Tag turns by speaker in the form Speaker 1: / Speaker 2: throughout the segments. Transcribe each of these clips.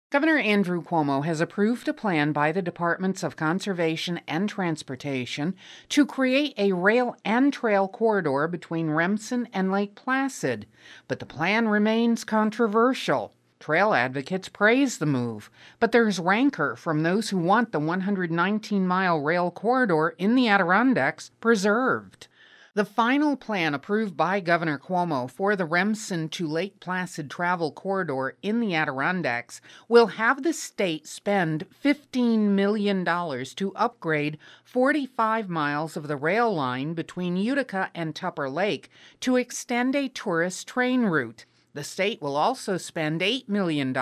Speaker 1: Governor Andrew Cuomo has approved a plan by the Departments of Conservation and Transportation to create a rail and trail corridor between Remsen and Lake Placid, but the plan remains controversial. Trail advocates praise the move, but there's rancor from those who want the 119-mile rail corridor in the Adirondacks preserved. The final plan approved by Governor Cuomo for the Remsen to Lake Placid travel corridor in the Adirondacks will have the state spend $15 million to upgrade 45 miles of the rail line between Utica and Tupper Lake to extend a tourist train route. The state will also spend $8 million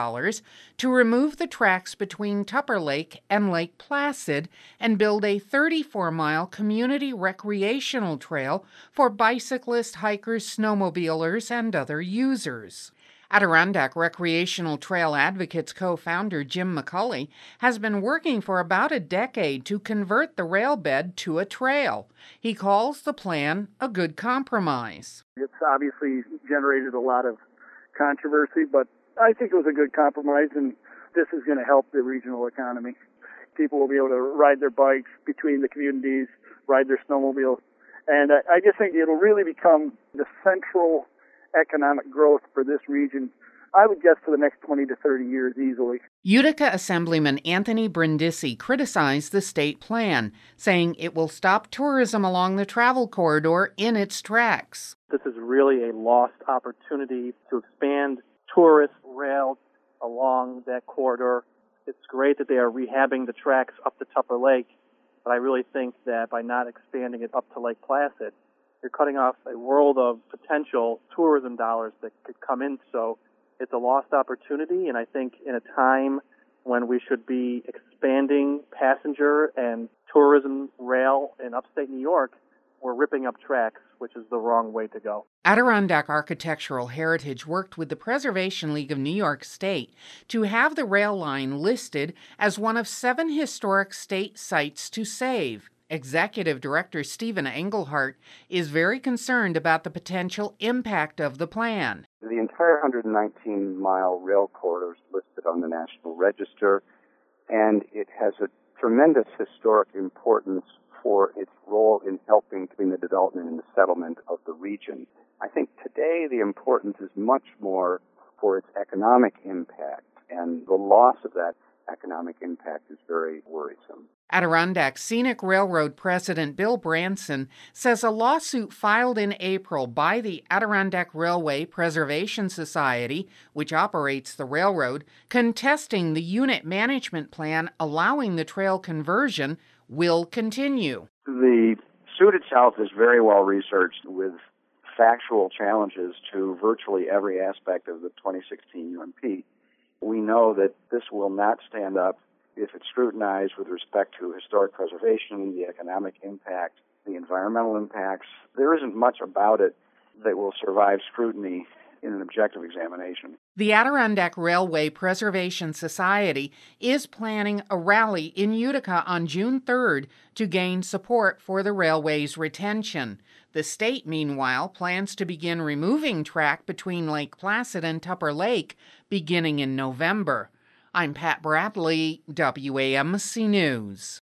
Speaker 1: to remove the tracks between Tupper Lake and Lake Placid and build a 34-mile community recreational trail for bicyclists, hikers, snowmobilers, and other users. Adirondack Recreational Trail Advocates co-founder Jim McCulley has been working for about a decade to convert the rail bed to a trail. He calls the plan a good compromise.
Speaker 2: It's obviously generated a lot of controversy, but I think it was a good compromise, and this is going to help the regional economy. People will be able to ride their bikes between the communities, ride their snowmobiles, and I just think it'll really become the central economic growth for this region, I would guess, for the next 20 to 30 years easily.
Speaker 1: Utica Assemblyman Anthony Brindisi criticized the state plan, saying it will stop tourism along the travel corridor in its tracks.
Speaker 3: This is really a lost opportunity to expand tourist rail along that corridor. It's great that they are rehabbing the tracks up to Tupper Lake, but I really think that by not expanding it up to Lake Placid, you're cutting off a world of potential tourism dollars that could come in. So it's a lost opportunity, and I think in a time when we should be expanding passenger and tourism rail in upstate New York, we're ripping up tracks, which is the wrong way to go.
Speaker 1: Adirondack Architectural Heritage worked with the Preservation League of New York State to have the rail line listed as one of 7 historic state sites to save. Executive Director Stephen Engelhardt is very concerned about the potential impact of the plan.
Speaker 4: The entire 119-mile rail corridor is listed on the National Register, and it has a tremendous historic importance for its role in helping in the development and the settlement of the region. I think today the importance is much more for its economic impact, and the loss of that economic impact is very worrisome.
Speaker 1: Adirondack Scenic Railroad President Bill Branson says a lawsuit filed in April by the Adirondack Railway Preservation Society, which operates the railroad, contesting the unit management plan allowing the trail conversion, will continue.
Speaker 4: The suit itself is very well researched with factual challenges to virtually every aspect of the 2016 UMP. We know that this will not stand up if it's scrutinized with respect to historic preservation, the economic impact, the environmental impacts. There isn't much about it that will survive scrutiny in an objective examination.
Speaker 1: The Adirondack Railway Preservation Society is planning a rally in Utica on June 3rd to gain support for the railway's retention. The state, meanwhile, plans to begin removing track between Lake Placid and Tupper Lake beginning in November. I'm Pat Bradley, WAMC News.